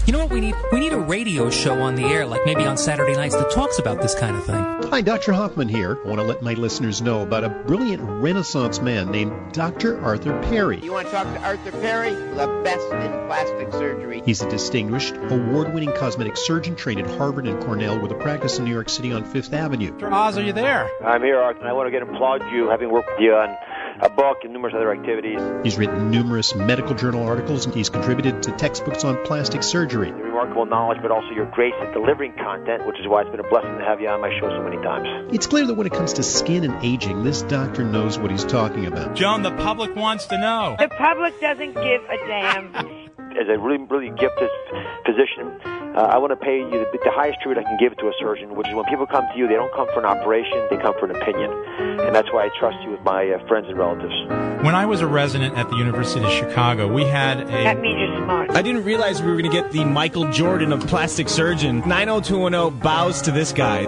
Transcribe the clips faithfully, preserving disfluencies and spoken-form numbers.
You know what we need? We need a radio show on the air, like maybe on Saturday nights, that talks about this kind of thing. Hi, Doctor Hoffman here. I want to let my listeners know about a brilliant Renaissance man named Doctor Arthur Perry. You want to talk to Arthur Perry? The best in plastic surgery. He's a distinguished, award-winning cosmetic surgeon trained at Harvard and Cornell with a practice in New York City on Fifth Avenue. Doctor Oz, are you there? I'm here, Arthur, and I want to get applaud you, having worked with you on a book and numerous other activities. He's written numerous medical journal articles, and he's contributed to textbooks on plastic surgery. Your remarkable knowledge, but also your grace at delivering content, which is why it's been a blessing to have you on my show so many times. It's clear that when it comes to skin and aging, this doctor knows what he's talking about. Joan, the public wants to know. The public doesn't give a damn. As a really, really gifted physician, uh, I want to pay you the, the highest tribute I can give to a surgeon, which is when people come to you, they don't come for an operation, they come for an opinion. And that's why I trust you with my uh, friends and relatives. When I was a resident at the University of Chicago, we had a... That means you're smart. I didn't realize we were going to get the Michael Jordan of plastic surgeon. nine oh two one oh bows to this guy.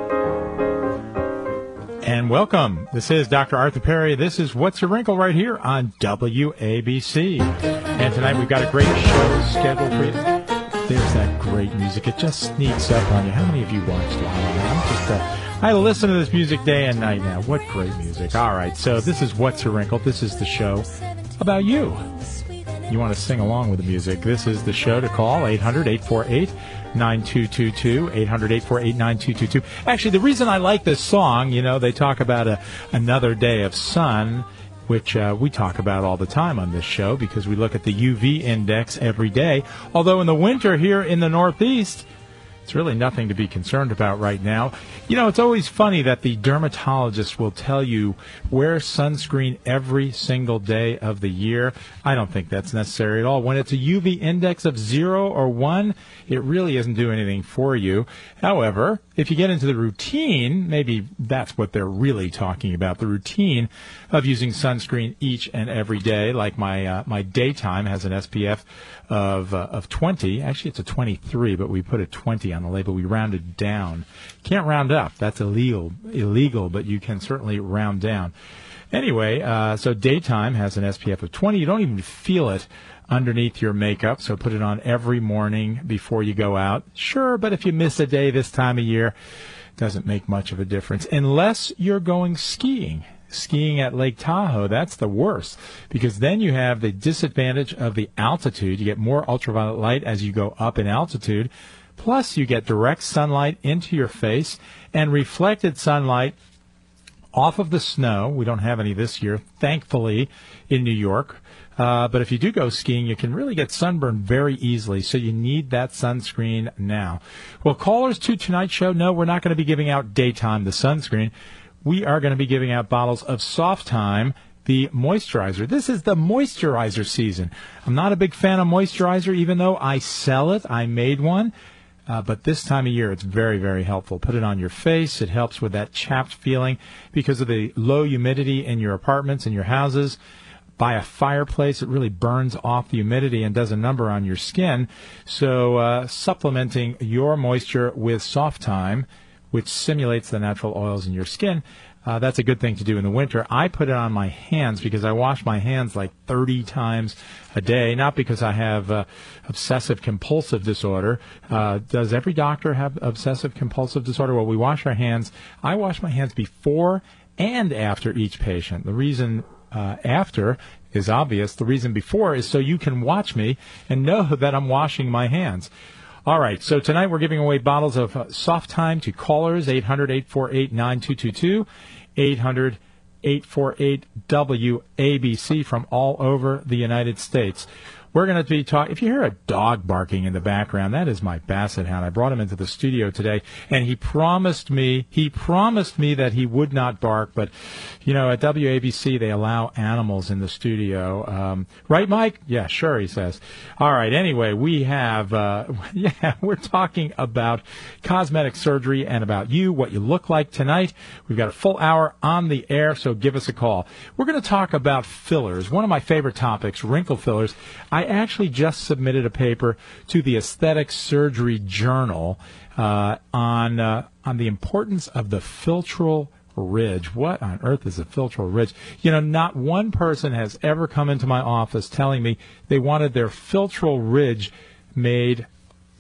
And welcome. This is Doctor Arthur Perry. This is What's Your Wrinkle right here on W A B C. And tonight we've got a great show scheduled for you. There's that great music. It just sneaks up on you. How many of you watched La La Land? I'm just, uh, I listen to this music day and night now. What great music. All right, so this is What's Your Wrinkle. This is the show about you. You want to sing along with the music. This is the show to call, eight hundred, eight four eight, nine two two two, eight hundred, eight four eight, nine two two two. Actually, the reason I like this song, you know, they talk about a, another day of sun, which uh, we talk about all the time on this show because we look at the U V index every day. Although in the winter here in the Northeast, it's really nothing to be concerned about right now. You know, it's always funny that the dermatologist will tell you wear sunscreen every single day of the year. I don't think that's necessary at all. When it's a U V index of zero or one, it really isn't doing anything for you. However, if you get into the routine, maybe that's what they're really talking about, the routine of using sunscreen each and every day, like my uh, my daytime has an S P F of uh, of twenty. Actually, it's a twenty-three, but we put a twenty on the label. We rounded down. Can't round up. That's illegal, illegal, but you can certainly round down. Anyway, uh, so daytime has an S P F of twenty. You don't even feel it underneath your makeup, so put it on every morning before you go out. Sure, but if you miss a day this time of year, it doesn't make much of a difference, unless you're going skiing. Skiing at Lake Tahoe, that's the worst, because then you have the disadvantage of the altitude. You get more ultraviolet light as you go up in altitude, plus you get direct sunlight into your face and reflected sunlight off of the snow. We don't have any this year, thankfully, in New York. Uh, but if you do go skiing, you can really get sunburned very easily, so you need that sunscreen now. Well, callers to tonight's show, no, we're not going to be giving out daytime the sunscreen. We are going to be giving out bottles of Soft Time, the moisturizer. This is the moisturizer season. I'm not a big fan of moisturizer, even though I sell it. I made one. Uh, but this time of year, it's very, very helpful. Put it on your face. It helps with that chapped feeling because of the low humidity in your apartments and your houses. By a fireplace, it really burns off the humidity and does a number on your skin. So uh, supplementing your moisture with Soft Time, which simulates the natural oils in your skin, uh, that's a good thing to do in the winter. I put it on my hands because I wash my hands like thirty times a day, not because I have uh, obsessive-compulsive disorder. Uh, does every doctor have obsessive-compulsive disorder? Well, we wash our hands. I wash my hands before and after each patient. The reason uh, after is obvious. The reason before is so you can watch me and know that I'm washing my hands. All right, so tonight we're giving away bottles of uh, Soft Time to callers, eight hundred, eight four eight, nine two two two, eight hundred, eight four eight, W A B C from all over the United States. We're going to be talking, if you hear a dog barking in the background, that is my Basset Hound. I brought him into the studio today, and he promised me, he promised me that he would not bark, but, you know, at W A B C, they allow animals in the studio. Um, right, Mike? Yeah, sure, he says. All right, anyway, we have, uh, yeah, we're talking about cosmetic surgery and about you, what you look like tonight. We've got a full hour on the air, so give us a call. We're going to talk about fillers, one of my favorite topics, wrinkle fillers. I actually just submitted a paper to the Aesthetic Surgery Journal uh, on uh, on the importance of the philtral ridge. What on earth is a philtral ridge? You know, not one person has ever come into my office telling me they wanted their philtral ridge made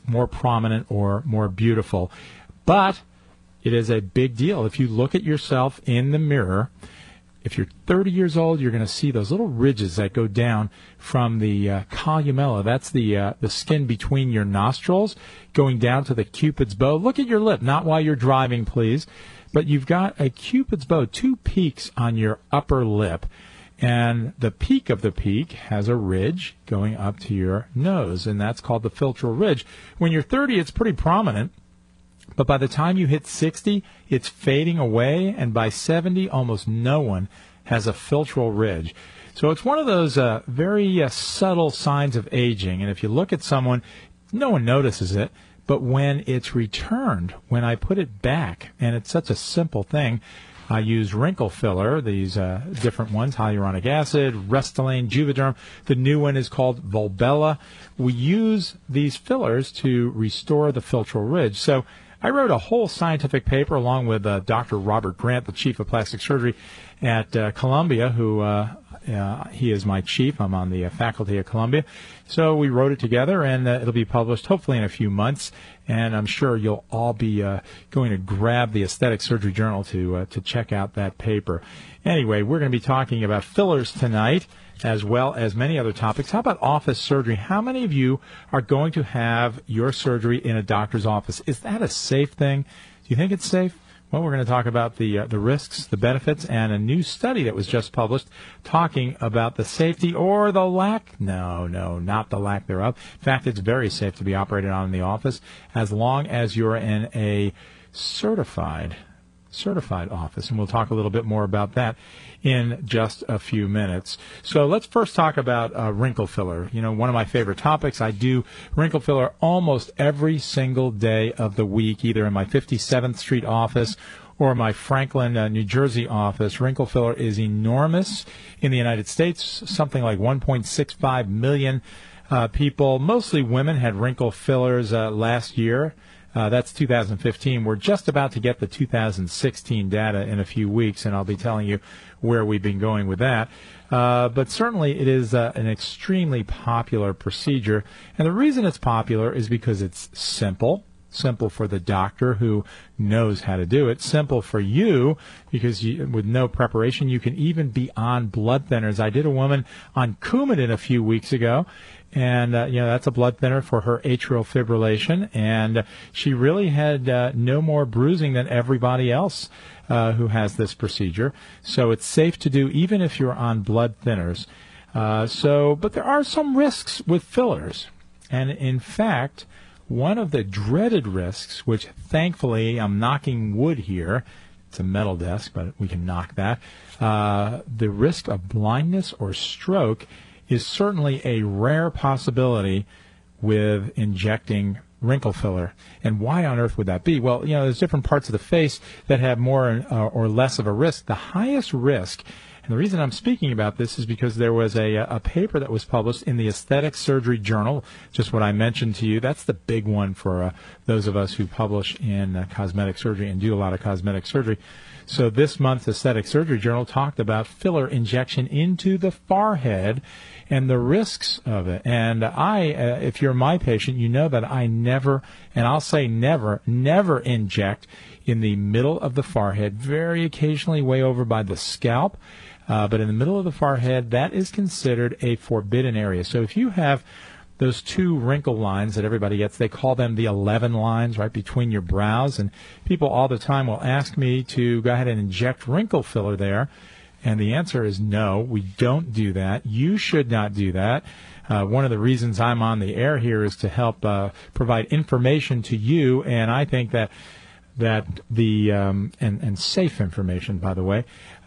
more prominent or more beautiful. But it is a big deal. If you look at yourself in the mirror, if you're thirty years old, you're going to see those little ridges that go down from the uh, columella. That's the uh, the skin between your nostrils going down to the Cupid's bow. Look at your lip, not while you're driving, please. But you've got a Cupid's bow, two peaks on your upper lip. And the peak of the peak has a ridge going up to your nose, and that's called the philtral ridge. When you're thirty, it's pretty prominent. But by the time you hit sixty, it's fading away, and by seventy, almost no one has a philtral ridge. So it's one of those uh, very uh, subtle signs of aging, and if you look at someone, no one notices it, but when it's returned, when I put it back, and it's such a simple thing, I use wrinkle filler, these uh, different ones, hyaluronic acid, Restylane, Juvederm. The new one is called Volbella. We use these fillers to restore the philtral ridge. So I wrote a whole scientific paper along with uh, Doctor Robert Grant, the chief of plastic surgery at uh, Columbia, who uh, uh, he is my chief. I'm on the uh, faculty at Columbia. So we wrote it together, and uh, it'll be published hopefully in a few months. And I'm sure you'll all be uh, going to grab the Aesthetic Surgery Journal to uh, to check out that paper. Anyway, we're going to be talking about fillers tonight, as well as many other topics. How about office surgery? How many of you are going to have your surgery in a doctor's office? Is that a safe thing? Do you think it's safe? Well, we're going to talk about the uh, the risks, the benefits, and a new study that was just published talking about the safety or the lack. No, no, not the lack thereof. In fact, it's very safe to be operated on in the office as long as you're in a certified certified office, and we'll talk a little bit more about that in just a few minutes. So let's first talk about uh, wrinkle filler. You know, one of my favorite topics. I do wrinkle filler almost every single day of the week, either in my fifty-seventh Street office or my Franklin, uh, New Jersey office. Wrinkle filler is enormous in the United States, something like one point six five million uh, people, mostly women, had wrinkle fillers uh, last year. Uh, that's two thousand fifteen. We're just about to get the two thousand sixteen data in a few weeks, and I'll be telling you where we've been going with that. Uh, but certainly it is uh, an extremely popular procedure. And the reason it's popular is because it's simple. Simple for the doctor who knows how to do it. Simple for you because you, with no preparation, you can even be on blood thinners. I did a woman on Coumadin a few weeks ago, and uh, you know that's a blood thinner for her atrial fibrillation, and uh, she really had uh, no more bruising than everybody else uh, who has this procedure. So it's safe to do even if you're on blood thinners. Uh, so, but there are some risks with fillers, and in fact, one of the dreaded risks, which thankfully I'm knocking wood here, it's a metal desk, but we can knock that, uh, the risk of blindness or stroke is certainly a rare possibility with injecting wrinkle filler. And why on earth would that be? Well, you know, there's different parts of the face that have more uh, or less of a risk. The highest risk, and the reason I'm speaking about this is because there was a, a paper that was published in the Aesthetic Surgery Journal, just what I mentioned to you. That's the big one for uh, those of us who publish in uh, cosmetic surgery and do a lot of cosmetic surgery. So this month's Aesthetic Surgery Journal talked about filler injection into the forehead and the risks of it. And I, uh, if you're my patient, you know that I never, and I'll say never, never inject in the middle of the forehead, very occasionally way over by the scalp. Uh, but in the middle of the forehead, that is considered a forbidden area. So if you have those two wrinkle lines that everybody gets, they call them the eleven lines, right, between your brows. And people all the time will ask me to go ahead and inject wrinkle filler there. And the answer is no, we don't do that. You should not do that. Uh, one of the reasons I'm on the air here is to help uh, provide information to you, and I think that that the um, and, and safe information, by the way.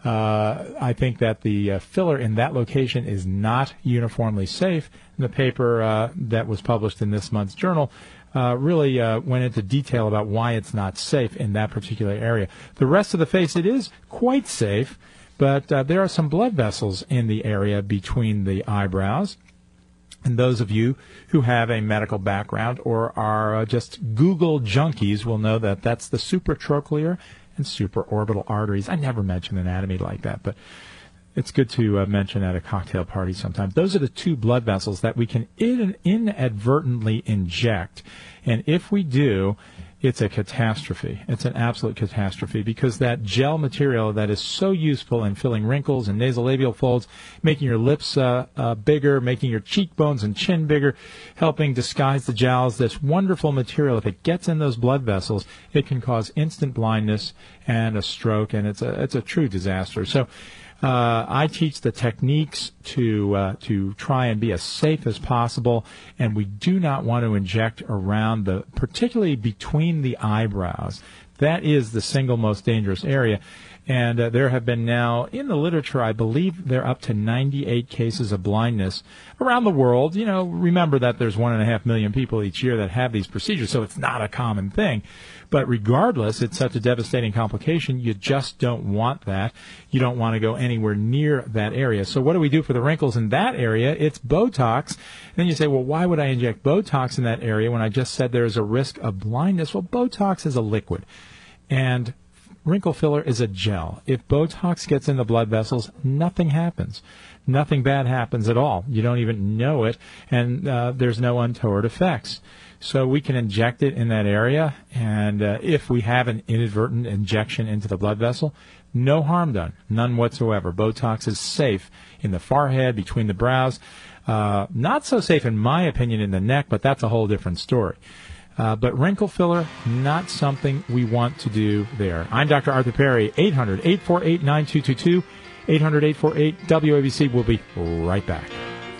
Uh, I think that the uh, filler in that location is not uniformly safe. And the paper uh, that was published in this month's journal uh, really uh, went into detail about why it's not safe in that particular area. The rest of the face, it is quite safe, but uh, there are some blood vessels in the area between the eyebrows. And those of you who have a medical background or are uh, just Google junkies will know that that's the supratrochlear and supraorbital arteries. I never mention anatomy like that, but it's good to uh, mention at a cocktail party sometimes. Those are the two blood vessels that we can in- inadvertently inject. And if we do, it's a catastrophe. It's an absolute catastrophe because that gel material that is so useful in filling wrinkles and nasolabial folds, making your lips uh, uh, bigger, making your cheekbones and chin bigger, helping disguise the jowls, this wonderful material, if it gets in those blood vessels, it can cause instant blindness and a stroke, and it's a, it's a true disaster. So Uh, I teach the techniques to uh, to try and be as safe as possible, and we do not want to inject around the, particularly between the eyebrows. That is the single most dangerous area. And uh, there have been now, in the literature, I believe they're up to ninety-eight cases of blindness around the world. You know, remember that there's one and a half million people each year that have these procedures, so it's not a common thing. But regardless, it's such a devastating complication, you just don't want that. You don't want to go anywhere near that area. So what do we do for the wrinkles in that area? It's Botox. And then you say, well, why would I inject Botox in that area when I just said there's a risk of blindness? Well, Botox is a liquid. And wrinkle filler is a gel. If Botox gets in the blood vessels, nothing happens. Nothing bad happens at all. You don't even know it, and uh, there's no untoward effects. So we can inject it in that area, and uh, if we have an inadvertent injection into the blood vessel, no harm done, none whatsoever. Botox is safe in the forehead, between the brows. Uh, not so safe, in my opinion, in the neck, but that's a whole different story. Uh, but wrinkle filler, not something we want to do there. I'm Doctor Arthur Perry, eight hundred, eight four eight, nine two two two, eight hundred, eight four eight, W A B C. We'll be right back.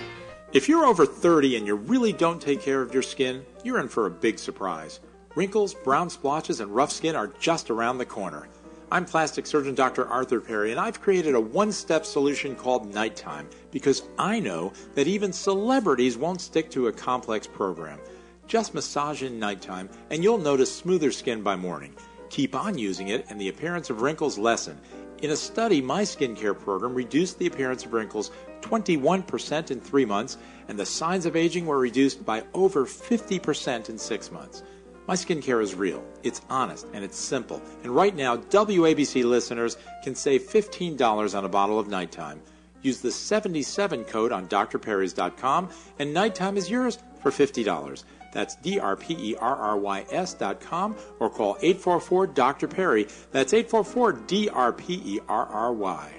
If you're over thirty and you really don't take care of your skin, you're in for a big surprise. Wrinkles, brown splotches, and rough skin are just around the corner. I'm plastic surgeon Doctor Arthur Perry, and I've created a one-step solution called Nighttime because I know that even celebrities won't stick to a complex program. Just massage in nighttime, and you'll notice smoother skin by morning. Keep on using it, and the appearance of wrinkles lessen. In a study, my skincare program reduced the appearance of wrinkles twenty-one percent in three months, and the signs of aging were reduced by over fifty percent in six months. My skincare is real, it's honest, and it's simple. And right now, W A B C listeners can save fifteen dollars on a bottle of Nighttime. Use the seventy-seven code on D R perrys dot com, and Nighttime is yours for fifty dollars. That's D R P E R R Y S dot com, or call eight four four, D R Perry. That's eight four four, D R P E R R Y.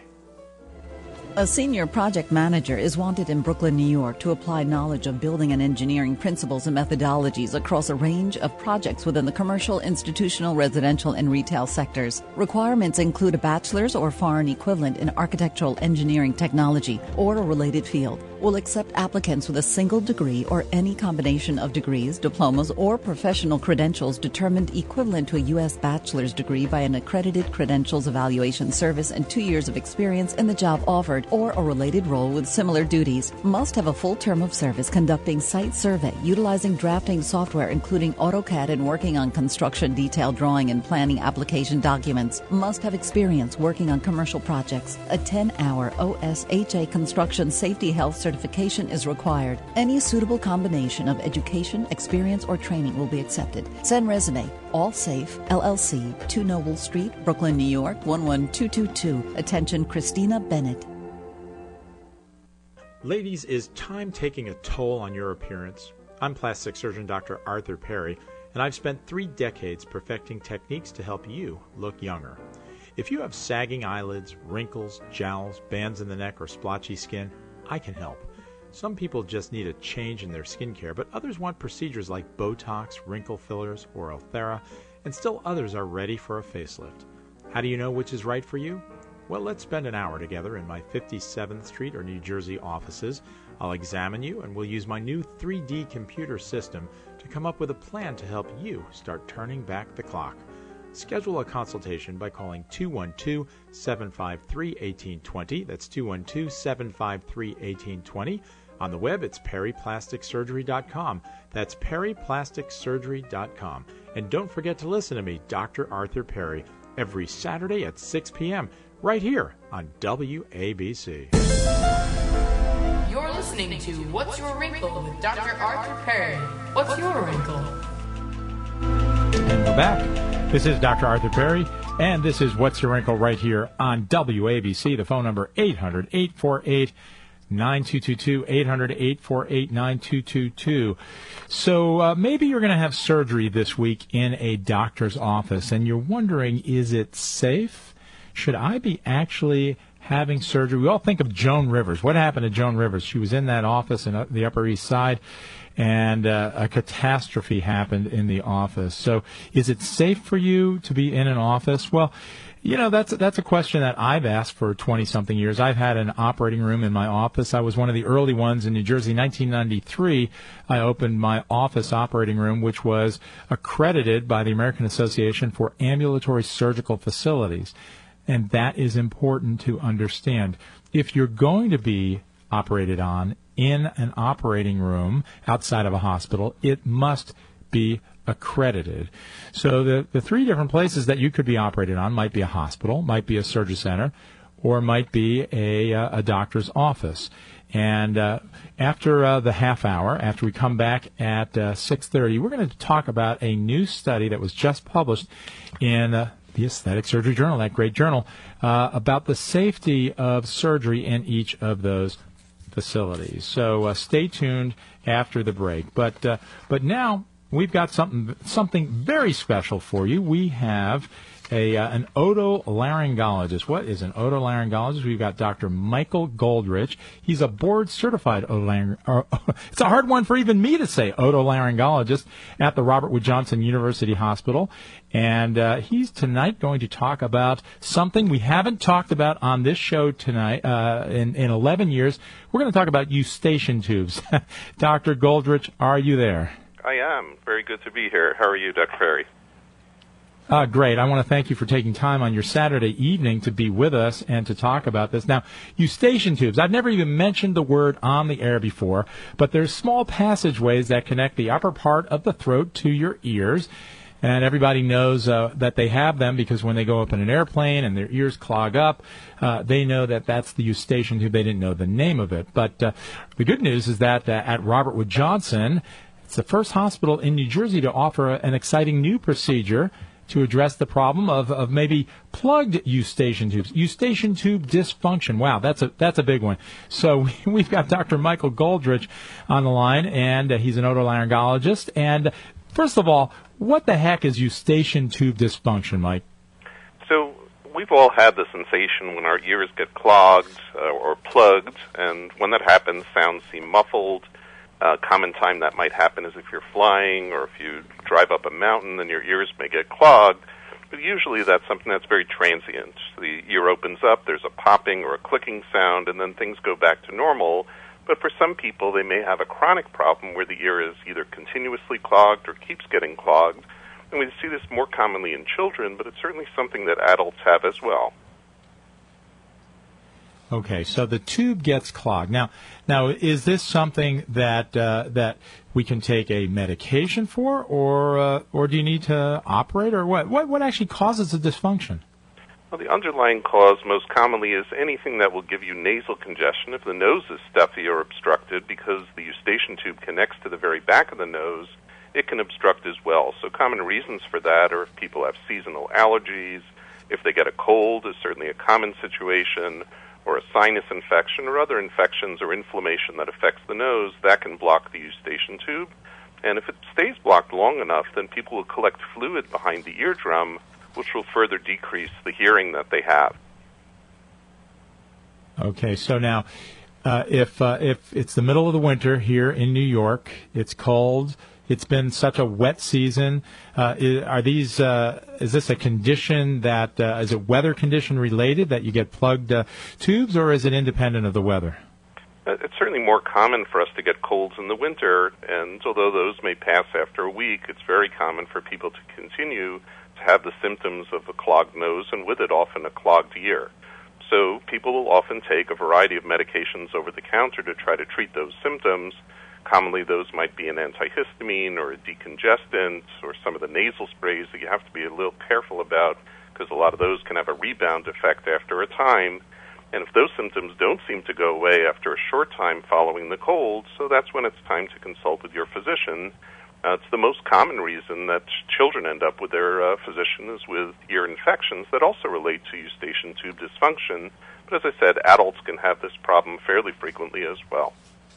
A senior project manager is wanted in Brooklyn, New York, to apply knowledge of building and engineering principles and methodologies across a range of projects within the commercial, institutional, residential, and retail sectors. Requirements include a bachelor's or foreign equivalent in architectural engineering technology or a related field. Will accept applicants with a single degree or any combination of degrees, diplomas, or professional credentials determined equivalent to a U S bachelor's degree by an accredited credentials evaluation service and two years of experience in the job offered or a related role with similar duties. Must have a full term of service conducting site survey, utilizing drafting software including AutoCAD and working on construction detail drawing and planning application documents. Must have experience working on commercial projects. A ten-hour O S H A construction safety health certification is required. Any suitable combination of education, experience, or training will be accepted. Send resume. All Safe, L L C, two Noble Street, Brooklyn, New York, one one two two two. Attention, Christina Bennett. Ladies, is time taking a toll on your appearance? I'm plastic surgeon Doctor Arthur Perry, and I've spent three decades perfecting techniques to help you look younger. If you have sagging eyelids, wrinkles, jowls, bands in the neck, or splotchy skin, I can help. Some people just need a change in their skincare, but others want procedures like Botox, wrinkle fillers, or Ulthera, and still others are ready for a facelift. How do you know which is right for you? Well, let's spend an hour together in my fifty-seventh Street or New Jersey offices. I'll examine you, and we'll use my new three D computer system to come up with a plan to help you start turning back the clock. Schedule a consultation by calling two one two, seven five three, one eight two zero. That's two one two, seven five three, one eight two zero. On the web, it's perry plastic surgery dot com. That's perry plastic surgery dot com. And don't forget to listen to me, Doctor Arthur Perry, every Saturday at six p.m., right here on W A B C. You're listening to What's Your Wrinkle with Doctor Arthur Perry. What's your wrinkle? And we're back. This is Doctor Arthur Perry. And this is What's Your Wrinkle right here on W A B C. The phone number eight hundred, eight four eight, nine two two two, eight hundred, eight four eight, nine two two two. So uh, maybe you're going to have surgery this week in a doctor's office, and you're wondering, is it safe? Should I be actually having surgery? We all think of Joan Rivers. What happened to Joan Rivers? She was in that office in the Upper East Side, and uh, a catastrophe happened in the office. So is it safe for you to be in an office? Well, you know, that's that's a question that I've asked for twenty-something years. I've had an operating room in my office. I was one of the early ones in New Jersey. In nineteen ninety-three, I opened my office operating room, which was accredited by the American Association for Ambulatory Surgical Facilities. And that is important to understand. If you're going to be operated on in an operating room outside of a hospital, it must be accredited. So the, the three different places that you could be operated on might be a hospital, might be a surgery center, or might be a, a doctor's office. And uh, after uh, the half hour, after we come back at uh, six thirty, we're going to talk about a new study that was just published in uh, the Aesthetic Surgery Journal, that great journal, uh, about the safety of surgery in each of those facilities. So uh, stay tuned after the break. But uh, but now we've got something something very special for you. We have a uh, an otolaryngologist. What is an otolaryngologist? We've got Doctor Michael Goldrich. He's a board-certified otolaryngologist. Uh, it's a hard one for even me to say, otolaryngologist at the Robert Wood Johnson University Hospital. And uh, he's tonight going to talk about something we haven't talked about on this show tonight uh, in, in eleven years. We're going to talk about eustachian tubes. Doctor Goldrich, are you there? I am. Very good to be here. How are you, Doctor Perry? Uh, great. I want to thank you for taking time on your Saturday evening to be with us and to talk about this. Now, eustachian tubes. I've never even mentioned the word on the air before, but there's small passageways that connect the upper part of the throat to your ears. And everybody knows uh, that they have them because when they go up in an airplane and their ears clog up, uh, they know that that's the eustachian tube. They didn't know the name of it. But uh, the good news is that uh, at Robert Wood Johnson, it's the first hospital in New Jersey to offer an exciting new procedure to address the problem of, of maybe plugged eustachian tubes. Eustachian tube dysfunction. Wow, that's a that's a big one. So we've got Doctor Michael Goldrich on the line, and uh, he's an otolaryngologist. And first of all, what the heck is eustachian tube dysfunction, Mike? So we've all had the sensation when our ears get clogged uh, or plugged, and when that happens, sounds seem muffled. A uh, common time that might happen is if you're flying or if you drive up a mountain, then your ears may get clogged. But usually that's something that's very transient. The ear opens up, there's a popping or a clicking sound, and then things go back to normal. But for some people, they may have a chronic problem where the ear is either continuously clogged or keeps getting clogged. And we see this more commonly in children, but it's certainly something that adults have as well. Okay, so the tube gets clogged. Now, now is this something that uh, that we can take a medication for, or uh, or do you need to operate, or what? What what actually causes the dysfunction? Well, the underlying cause most commonly is anything that will give you nasal congestion. If the nose is stuffy or obstructed, because the eustachian tube connects to the very back of the nose, it can obstruct as well. So common reasons for that are if people have seasonal allergies, if they get a cold is certainly a common situation, or a sinus infection or other infections or inflammation that affects the nose, that can block the eustachian tube. And if it stays blocked long enough, then people will collect fluid behind the eardrum, which will further decrease the hearing that they have. Okay, so now, uh, if uh, if it's the middle of the winter here in New York, it's cold, it's been such a wet season, uh, is, are these, uh, is this a condition that, uh, is it weather condition related that you get plugged uh, tubes, or is it independent of the weather? Uh, it's certainly more common for us to get colds in the winter, and although those may pass after a week, it's very common for people to continue to have the symptoms of a clogged nose and with it often a clogged ear. So people will often take a variety of medications over the counter to try to treat those symptoms. Commonly those might be an antihistamine or a decongestant or some of the nasal sprays that you have to be a little careful about because a lot of those can have a rebound effect after a time. And if those symptoms don't seem to go away after a short time following the cold, so that's when it's time to consult with your physician. Uh, it's the most common reason that children end up with their uh, physician is with ear infections that also relate to eustachian tube dysfunction. But as I said, adults can have this problem fairly frequently as well.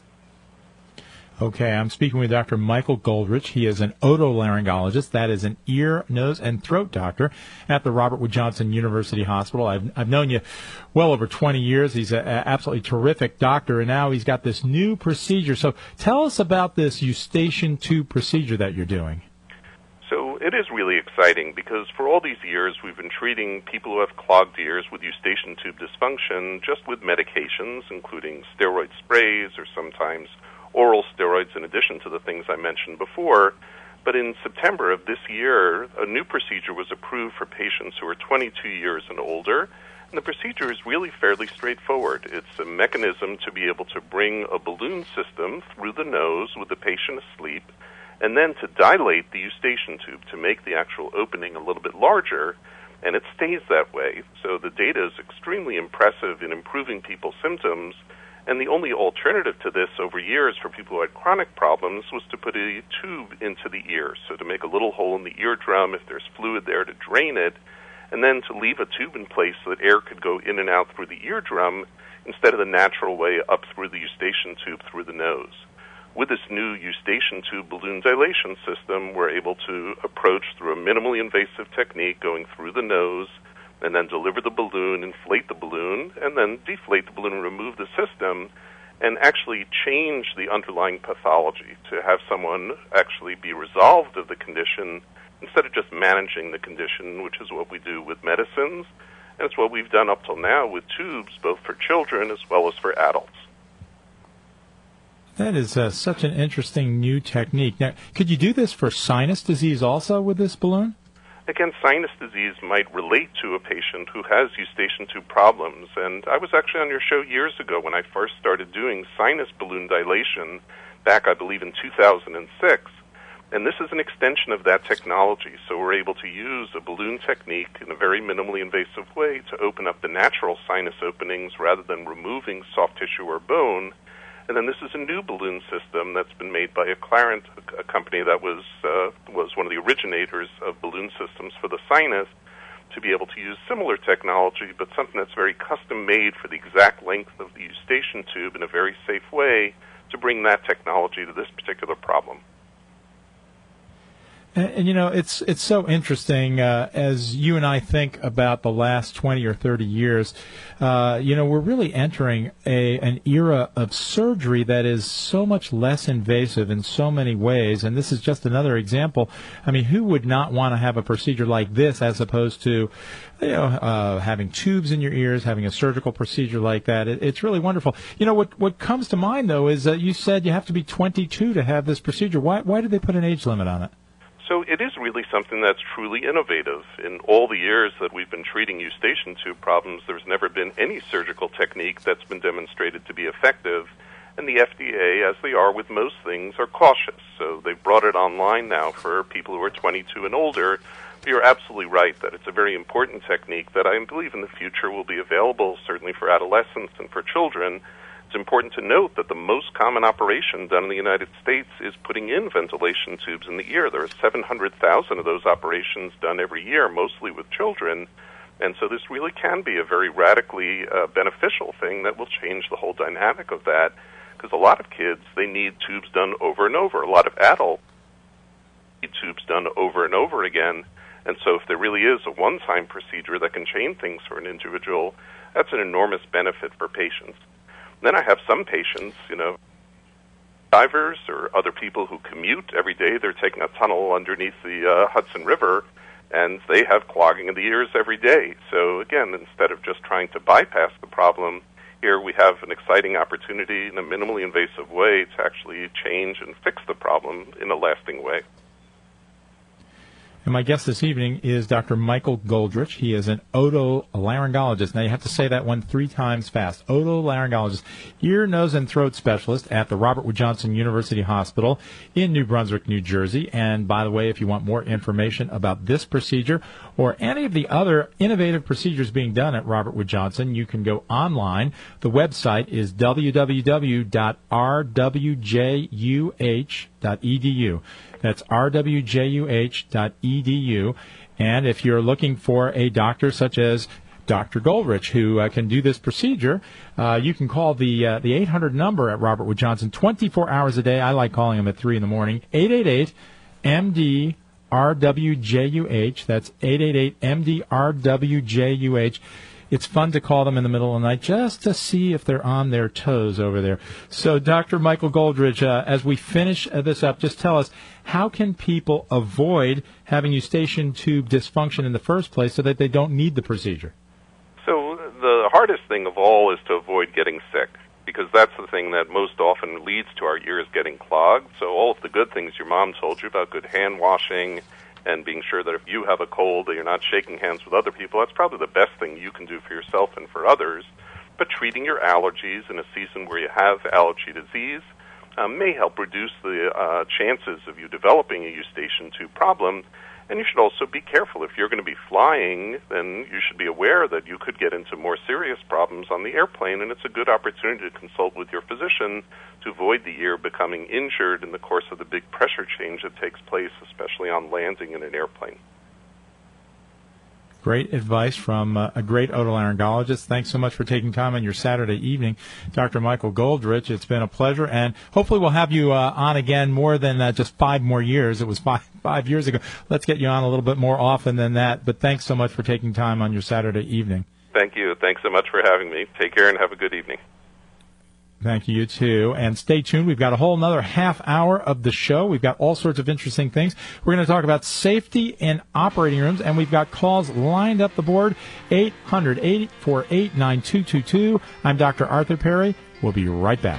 Okay, I'm speaking with Doctor Michael Goldrich. He is an otolaryngologist, that is an ear, nose, and throat doctor at the Robert Wood Johnson University Hospital. I've, I've known you well over twenty years. He's an absolutely terrific doctor, and now he's got this new procedure. So tell us about this eustachian tube procedure that you're doing. So it is really exciting because for all these years we've been treating people who have clogged ears with eustachian tube dysfunction just with medications, including steroid sprays or sometimes oral steroids in addition to the things I mentioned before. But in September of this year, a new procedure was approved for patients who are twenty-two years and older. And the procedure is really fairly straightforward. It's a mechanism to be able to bring a balloon system through the nose with the patient asleep, and then to dilate the eustachian tube to make the actual opening a little bit larger, and it stays that way. So the data is extremely impressive in improving people's symptoms. And the only alternative to this over years for people who had chronic problems was to put a tube into the ear, so to make a little hole in the eardrum if there's fluid there to drain it, and then to leave a tube in place so that air could go in and out through the eardrum instead of the natural way up through the eustachian tube through the nose. With this new eustachian tube balloon dilation system, we're able to approach through a minimally invasive technique going through the nose, and then deliver the balloon, inflate the balloon, and then deflate the balloon and remove the system, and actually change the underlying pathology to have someone actually be resolved of the condition instead of just managing the condition, which is what we do with medicines, and it's what we've done up till now with tubes, both for children as well as for adults. That is uh, such an interesting new technique. Now, could you do this for sinus disease also with this balloon? Again, sinus disease might relate to a patient who has eustachian tube problems, and I was actually on your show years ago when I first started doing sinus balloon dilation back, I believe, in two thousand six, and this is an extension of that technology, so we're able to use a balloon technique in a very minimally invasive way to open up the natural sinus openings rather than removing soft tissue or bone. And then this is a new balloon system that's been made by Acclarent, a company that was uh, was one of the originators of balloon systems for the sinus, to be able to use similar technology, but something that's very custom-made for the exact length of the eustachian tube in a very safe way to bring that technology to this particular problem. And, and you know, it's it's so interesting uh, as you and I think about the last twenty or thirty years. Uh, you know, we're really entering a an era of surgery that is so much less invasive in so many ways. And this is just another example. I mean, who would not want to have a procedure like this as opposed to, you know, uh, having tubes in your ears, having a surgical procedure like that? It, it's really wonderful. You know, what what comes to mind though is that you said you have to be twenty-two to have this procedure. Why why did they put an age limit on it? So it is really something that's truly innovative. In all the years that we've been treating eustachian tube problems, there's never been any surgical technique that's been demonstrated to be effective. And the F D A, as they are with most things, are cautious. So they've brought it online now for people who are twenty-two and older. But you're absolutely right that it's a very important technique that I believe in the future will be available, certainly for adolescents and for children. It's important to note that the most common operation done in the United States is putting in ventilation tubes in the ear. There are seven hundred thousand of those operations done every year, mostly with children. And so this really can be a very radically uh, beneficial thing that will change the whole dynamic of that, because a lot of kids, they need tubes done over and over. A lot of adults need tubes done over and over again. And so if there really is a one-time procedure that can change things for an individual, that's an enormous benefit for patients. Then I have some patients, you know, divers or other people who commute every day. They're taking a tunnel underneath the uh, Hudson River, and they have clogging of the ears every day. So again, instead of just trying to bypass the problem, here we have an exciting opportunity in a minimally invasive way to actually change and fix the problem in a lasting way. And my guest this evening is Doctor Michael Goldrich. He is an otolaryngologist. Now, you have to say that one three times fast. Otolaryngologist, ear, nose, and throat specialist at the Robert Wood Johnson University Hospital in New Brunswick, New Jersey. And by the way, if you want more information about this procedure or any of the other innovative procedures being done at Robert Wood Johnson, you can go online. The website is w w w dot r w j u h dot e d u. That's r w j u h dot e d u. And if you're looking for a doctor such as Doctor Goldrich, who uh, can do this procedure, uh, you can call the uh, the eight hundred number at Robert Wood Johnson twenty-four hours a day. I like calling him at three in the morning. eight eight eight M D R W J U H. That's eight eight eight M D R W J U H. It's fun to call them in the middle of the night just to see if they're on their toes over there. So, Doctor Michael Goldrich, uh, as we finish uh, this up, just tell us, how can people avoid having eustachian tube dysfunction in the first place so that they don't need the procedure? So the hardest thing of all is to avoid getting sick, because that's the thing that most often leads to our ears getting clogged. So all of the good things your mom told you about good hand washing and being sure that if you have a cold that you're not shaking hands with other people, that's probably the best thing you can do for yourself and for others. But treating your allergies in a season where you have allergy disease um, may help reduce the uh, chances of you developing a eustachian tube problem. And you should also be careful. If you're going to be flying, then you should be aware that you could get into more serious problems on the airplane, and it's a good opportunity to consult with your physician to avoid the ear becoming injured in the course of the big pressure change that takes place, especially on landing in an airplane. Great advice from uh, a great otolaryngologist. Thanks so much for taking time on your Saturday evening, Doctor Michael Goldrich. It's been a pleasure, and hopefully we'll have you uh, on again more than uh, just five more years. It was five, five years ago. Let's get you on a little bit more often than that, but thanks so much for taking time on your Saturday evening. Thank you. Thanks so much for having me. Take care and have a good evening. Thank you, you too. And stay tuned. We've got a whole another half hour of the show. We've got all sorts of interesting things. We're going to talk about safety in operating rooms, and we've got calls lined up the board, eight hundred, eight four eight, nine two two two. I'm Doctor Arthur Perry. We'll be right back.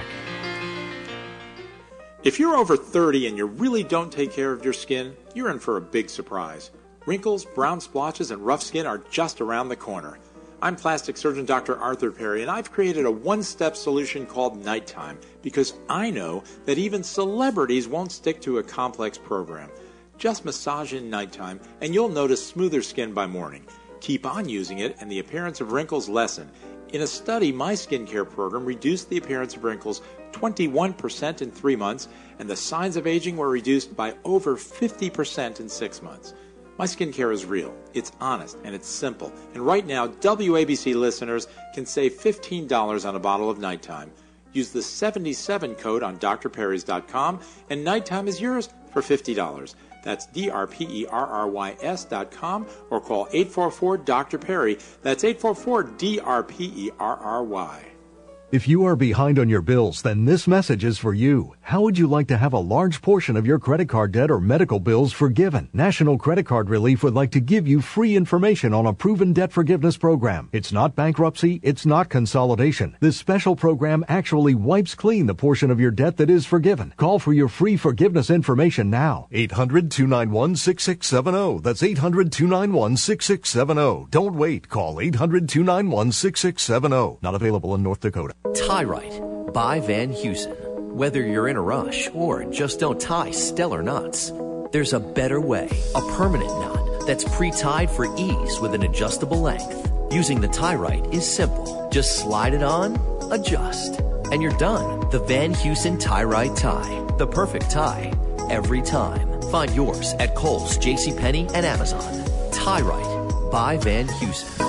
If you're over thirty and you really don't take care of your skin, you're in for a big surprise. Wrinkles, brown splotches, and rough skin are just around the corner. I'm plastic surgeon Doctor Arthur Perry, and I've created a one-step solution called Nighttime because I know that even celebrities won't stick to a complex program. Just massage in Nighttime, and you'll notice smoother skin by morning. Keep on using it, and the appearance of wrinkles lessen. In a study, my skincare program reduced the appearance of wrinkles twenty-one percent in three months, and the signs of aging were reduced by over fifty percent in six months. My skincare is real, it's honest, and it's simple. And right now, W A B C listeners can save fifteen dollars on a bottle of Nighttime. Use the seventy-seven code on d r perrys dot com, and Nighttime is yours for fifty dollars. That's D R P E R R Y S dot com, or call eight four four, D R Perry. That's eight four four, D R P E R R Y. If you are behind on your bills, then this message is for you. How would you like to have a large portion of your credit card debt or medical bills forgiven? National Credit Card Relief would like to give you free information on a proven debt forgiveness program. It's not bankruptcy. It's not consolidation. This special program actually wipes clean the portion of your debt that is forgiven. Call for your free forgiveness information now. eight hundred, two nine one, six six seven zero. That's eight hundred, two nine one, six six seven zero. Don't wait. Call eight hundred, two nine one, six six seven zero. Not available in North Dakota. Tie-Rite by Van Heusen. Whether you're in a rush or just don't tie stellar knots, there's a better way. A permanent knot that's pre-tied for ease with an adjustable length. Using the Tie-Rite is simple. Just slide it on, adjust, and you're done. The Van Heusen Tie-Rite tie. The perfect tie every time. Find yours at Kohl's, JCPenney, and Amazon. Tie-Rite by Van Heusen.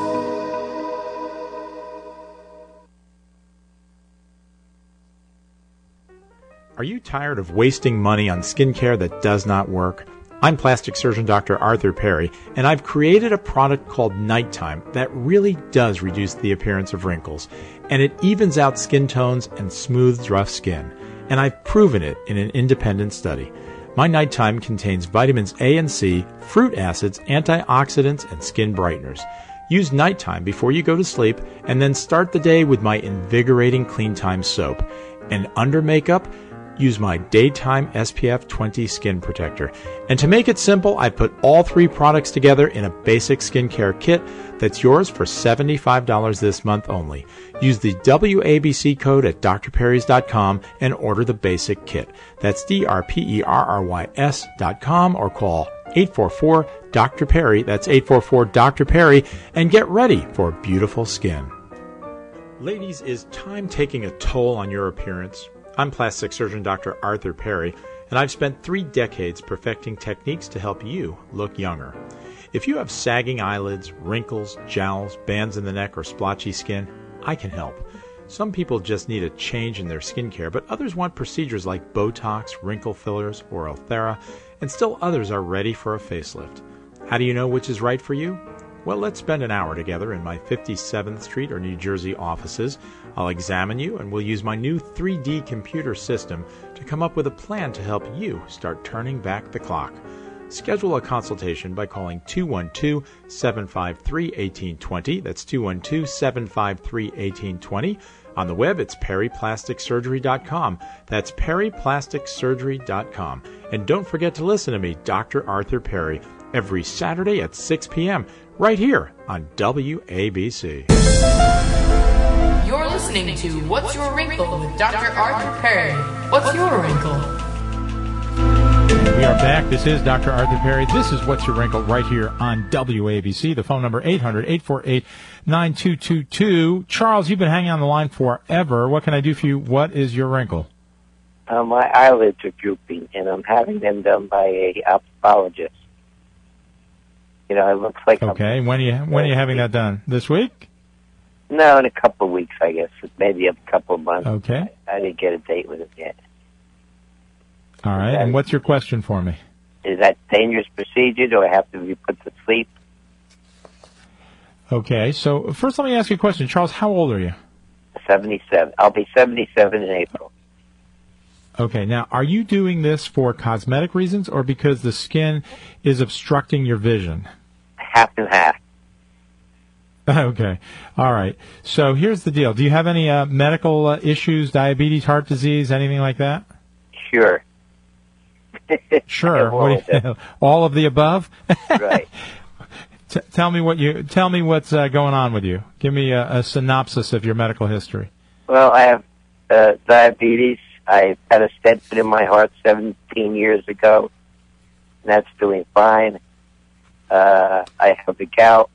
Are you tired of wasting money on skincare that does not work? I'm plastic surgeon Doctor Arthur Perry, and I've created a product called Nighttime that really does reduce the appearance of wrinkles, and it evens out skin tones and smooths rough skin. And I've proven it in an independent study. My Nighttime contains vitamins A and C, fruit acids, antioxidants, and skin brighteners. Use Nighttime before you go to sleep, and then start the day with my invigorating Clean Time soap. And under makeup, use my Daytime S P F twenty Skin Protector. And to make it simple, I put all three products together in a basic skincare kit that's yours for seventy-five dollars this month only. Use the W A B C code at D R perrys dot com and order the basic kit. That's D R P E R R Y S dot com, or call eight four four, D R Perry. That's eight four four, D R Perry, and get ready for beautiful skin. Ladies, is time taking a toll on your appearance? I'm plastic surgeon Doctor Arthur Perry, and and I've spent three decades perfecting techniques to help you look younger. If you have sagging eyelids, wrinkles, jowls, bands in the neck, or splotchy skin, I can help. Some people just need a change in their skincare, but others want procedures like Botox, wrinkle fillers, or Ulthera, and still others are ready for a facelift. How do you know which is right for you? Well, let's spend an hour together in my fifty-seventh Street or New Jersey offices. I'll examine you, and we'll use my new three D computer system to come up with a plan to help you start turning back the clock. Schedule a consultation by calling two one two, seven five three, one eight two zero. That's two one two, seven five three, one eight two zero. On the web, it's perry plastic surgery dot com. That's perry plastic surgery dot com. And don't forget to listen to me, Doctor Arthur Perry, every Saturday at six p.m., right here on W A B C. You're listening to What's Your Wrinkle with Doctor Arthur Perry. What's your wrinkle? We are back. This is Doctor Arthur Perry. This is What's Your Wrinkle right here on W A B C. The phone number eight hundred, eight four eight, nine two two two. Charles, you've been hanging on the line forever. What can I do for you? What is your wrinkle? Uh, my eyelids are drooping, and I'm having them done by a ophthalmologist. You know, it looks like okay. I'm, when are you when are you having that done? This week? No, in a couple of weeks, I guess. Maybe a couple of months. Okay. I, I didn't get a date with it yet. All right. And what's your question for me? Is that dangerous procedure? Do I have to be put to sleep? Okay. So first, let me ask you a question, Charles. How old are you? seventy-seven. I'll be seventy-seven in April. Okay. Now, are you doing this for cosmetic reasons or because the skin is obstructing your vision? Half and half. Okay. All right. So here's the deal. Do you have any uh, medical uh, issues, diabetes, heart disease, anything like that? Sure. Sure. What do you, all of the above? Right. T- tell me what you tell me what's uh, going on with you. Give me a, a synopsis of your medical history. Well, I have uh, diabetes. I had a stent put in my heart seventeen years ago, and that's doing fine. Uh, I have the gout.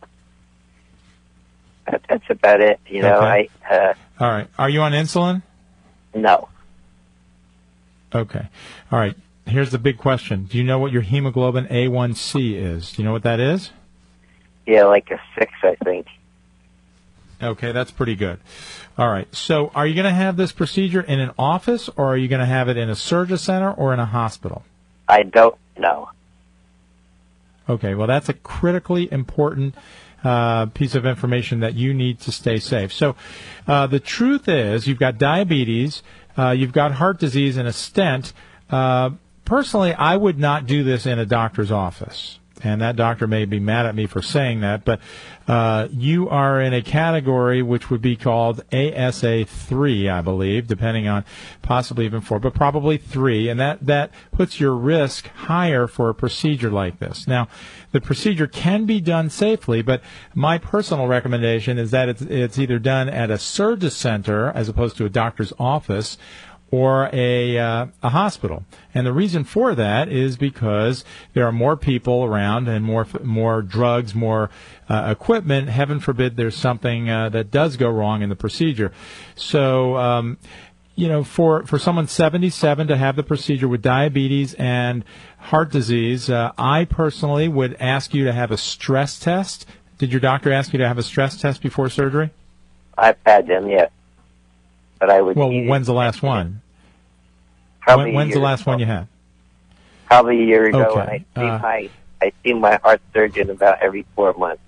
That, that's about it. You know, Okay. I. Uh, All right. Are you on insulin? No. Okay. All right. Here's the big question. Do you know what your hemoglobin A one C is? Do you know what that is? Yeah, like a six, I think. Okay, that's pretty good. All right. So are you going to have this procedure in an office, or are you going to have it in a surgery center or in a hospital? I don't know. Okay, well, that's a critically important uh, piece of information that you need to stay safe. So uh, the truth is you've got diabetes, uh, you've got heart disease and a stent. Uh, personally, I would not do this in a doctor's office. And that doctor may be mad at me for saying that, but uh, you are in a category which would be called A S A three, I believe, depending on possibly even four, but probably three, and that, that puts your risk higher for a procedure like this. Now, the procedure can be done safely, but my personal recommendation is that it's, it's either done at a surgery center as opposed to a doctor's office, or a uh, a hospital. And the reason for that is because there are more people around and more more drugs, more uh, equipment. Heaven forbid there's something uh, that does go wrong in the procedure. So, um, you know, for, for someone seventy-seven to have the procedure with diabetes and heart disease, uh, I personally would ask you to have a stress test. Did your doctor ask you to have a stress test before surgery? I've had them, yes. But I would. Well, when's the last one? Probably when, when's a the year last ago. one you had? Probably a year ago. Okay. And I see Uh, my I see my heart surgeon about every four months.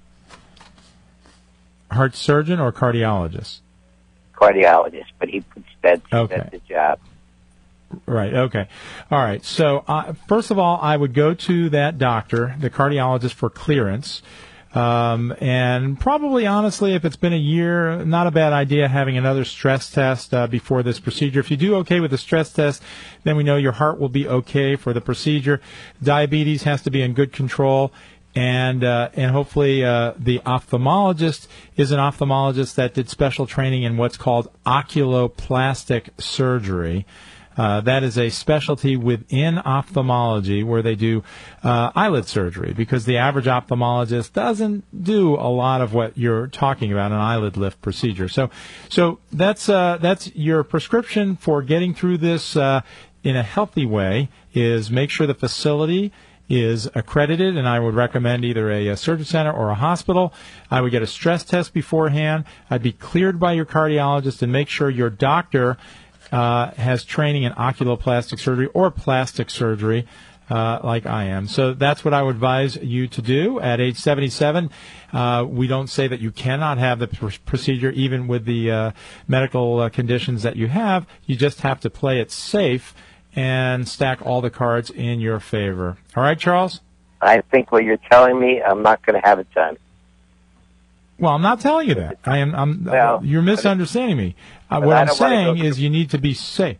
Heart surgeon or cardiologist? Cardiologist, but he puts that Okay. that's the job. Right, okay. All right. So, uh, first of all, I would go to that doctor, the cardiologist, for clearance. Um, and probably, honestly, if it's been a year, not a bad idea having another stress test uh, before this procedure. If you do okay with the stress test, then we know your heart will be okay for the procedure. Diabetes has to be in good control. And uh, and hopefully uh, the ophthalmologist is an ophthalmologist that did special training in what's called oculoplastic surgery. Uh, that is a specialty within ophthalmology where they do uh, eyelid surgery, because the average ophthalmologist doesn't do a lot of what you're talking about, an eyelid lift procedure. So, so that's uh, that's your prescription for getting through this. Uh, in a healthy way is make sure the facility is accredited, and I would recommend either a, a surgery center or a hospital. I would get a stress test beforehand. I'd be cleared by your cardiologist, and make sure your doctor uh, has training in oculoplastic surgery or plastic surgery, uh, like I am. So that's what I would advise you to do at age seventy-seven. Uh, we don't say that you cannot have the pr- procedure even with the uh, medical uh, conditions that you have. You just have to play it safe and stack all the cards in your favor. All right, Charles? I think what you're telling me, I'm not going to have it done. Well, I'm not telling you that. I am. I'm. Well, uh, you're misunderstanding me. Uh, what I'm saying is you need to be safe.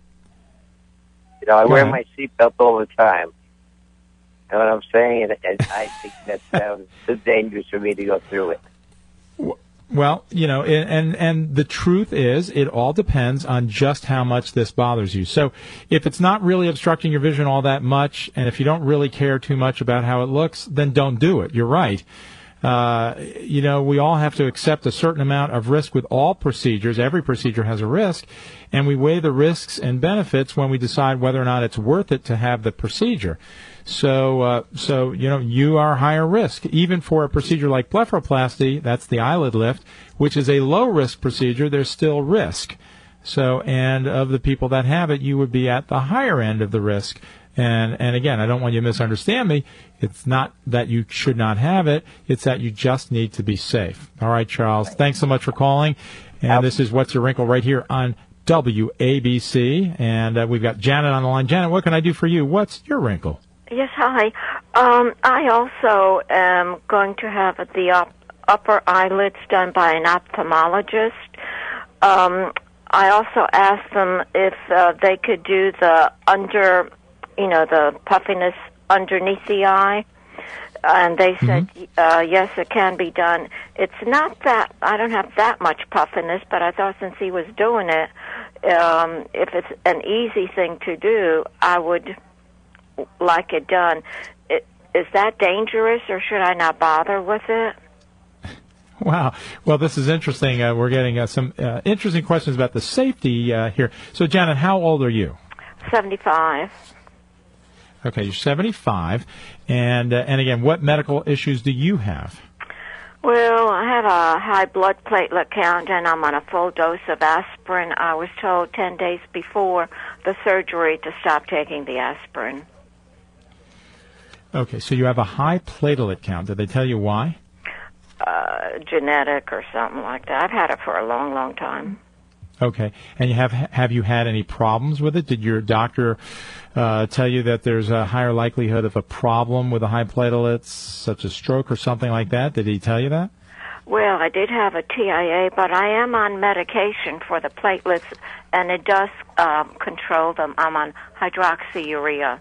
You know, I Go wear ahead. my seatbelt all the time. You know what I'm saying? And, and I think that sounds too dangerous for me to go through it. Well, you know, and, and and the truth is, it all depends on just how much this bothers you. So if it's not really obstructing your vision all that much, and if you don't really care too much about how it looks, then don't do it. You're right. Uh, you know, we all have to accept a certain amount of risk with all procedures. Every procedure has a risk, and we weigh the risks and benefits when we decide whether or not it's worth it to have the procedure. So, uh, so you know, you are higher risk. Even for a procedure like blepharoplasty, that's the eyelid lift, which is a low-risk procedure, there's still risk. So, and of the people that have it, you would be at the higher end of the risk. And, and again, I don't want you to misunderstand me. It's not that you should not have it. It's that you just need to be safe. All right, Charles. Thanks so much for calling. And this is What's Your Wrinkle right here on W A B C. And uh, we've got Janet on the line. Janet, what can I do for you? What's your wrinkle? Yes, hi. Um, I also am going to have the up, upper eyelids done by an ophthalmologist. Um, I also asked them if uh, they could do the under, you know, the puffiness underneath the eye. And they said, mm-hmm. uh, yes, it can be done. It's not that, I don't have that much puffiness, but I thought since he was doing it, um, if it's an easy thing to do, I would like it done. It, is that dangerous, or should I not bother with it? Wow. Well, this is interesting. Uh, we're getting uh, some uh, interesting questions about the safety uh, here. So, Janet, how old are you? seventy-five. Okay, you're seventy-five. And, uh, and again, what medical issues do you have? Well, I have a high blood platelet count, and I'm on a full dose of aspirin. I was told ten days before the surgery to stop taking the aspirin. Okay, so you have a high platelet count. Did they tell you why? Uh, genetic or something like that. I've had it for a long, long time. Okay, and you have have you had any problems with it? Did your doctor uh, tell you that there's a higher likelihood of a problem with the high platelets, such as stroke or something like that? Did he tell you that? Well, I did have a T I A, but I am on medication for the platelets, and it does um, control them. I'm on hydroxyurea.